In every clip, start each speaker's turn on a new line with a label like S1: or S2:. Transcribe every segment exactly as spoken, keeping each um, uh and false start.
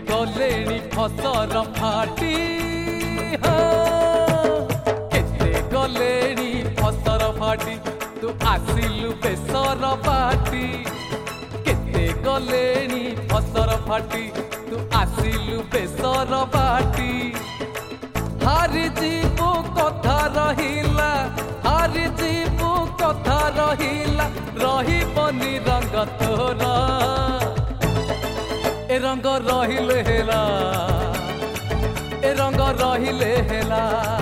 S1: गलेणी फसर फाटी हाँ केते गलेणी फसर फाटी तू आसिलु बेसर पाटी केते गलेणी फसर फाटी तू आसिलु बेसर पाटी हारी जीवु कथा रहिला हारी जीवु कथा रहिला रहिबनी रंग तोरा ए रंग रहिले हेला ए रंग रहिले हेला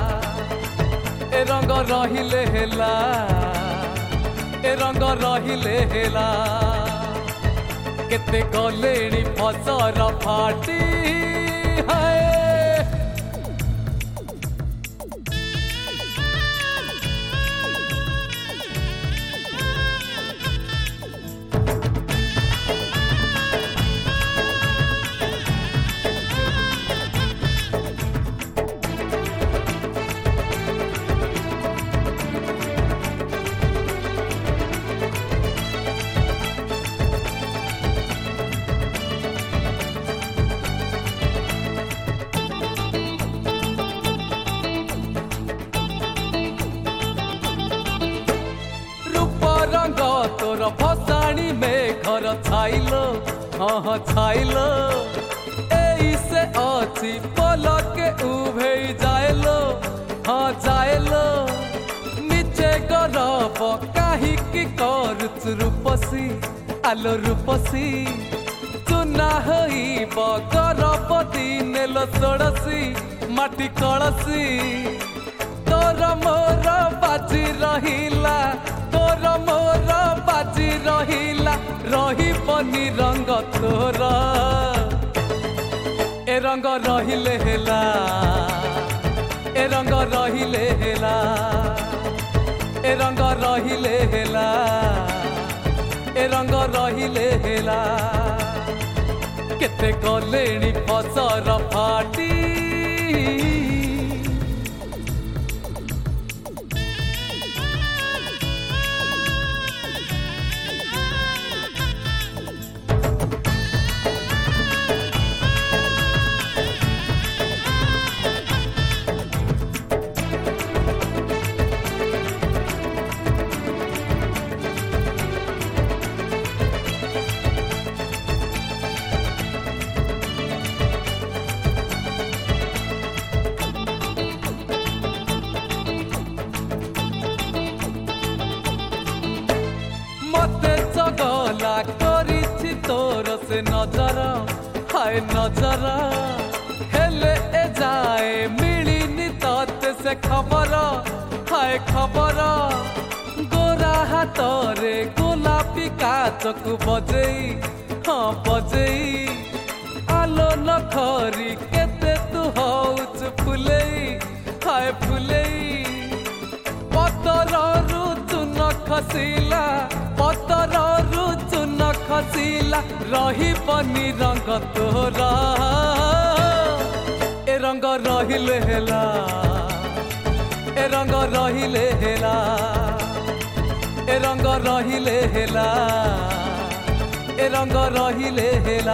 S1: ए रंग रहिले हेला ए रंग रहिले हेला केते गलेणी फसर फाटी हाय रंग तोर फसाणी में घर छाइलो हाँ हाँ छाइलो ऐसे अच्छी पलके उभे जाएलो हाँ जाएलो नीचे गरब काहि की करुच रूपसी आलो रूपसी चुना होइब गरब दिनेलो सोड़सी माटी कलसी तोर मोर बाजी रहिला तोर मोर बाजी रहिला रहिबनी रंग तोरा ए रंग रहिले हेला ए रंग रहिले हेला ए रंग रहिले हेला ए रंग रहिले हेला केते गलेणी फसर फाटी मते चगला करिछि तोर से नजर हाय नजर हेले ए जाए मिलिनी तते से खबर हाय खबर गोरा हाथरे गोलापी काचक बजेई हाँ बजेई आलो नखरी केते तू हौच फुलेई हाय फुलेई पतररु चुन खसिला पतररु चुन खसिला रहिबनी रंग तोरा ए रंग रहिले हेला ए रंग रहिले हेला ए रंग रहिले हेला ए रंग रहिले हेला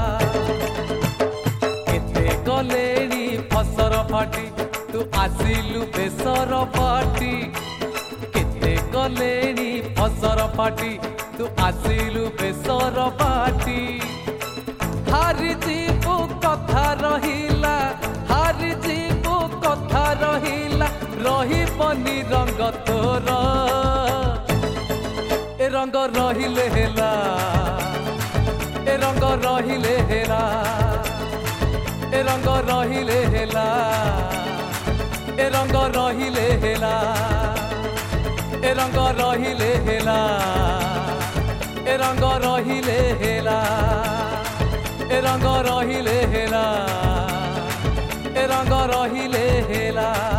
S1: केते गलेणी फसर फाटी तू आसिलु बेसर पाटी केते गलेणी फसर फाटी तू आसिलु बेसर पाटी हारी जीवु कथा रहिला हारी जीवु कथा रहिला रहिबनी रंग तोरा ए रंग रहिले हेला ए रंग रहिले हेला ए रंग रहिले हेला ए रंग रहिले हेला ए रंग रहिले हेला ए रंग रहिले हेला ए रंग रहिले हेला ए रंग रहिले हेला।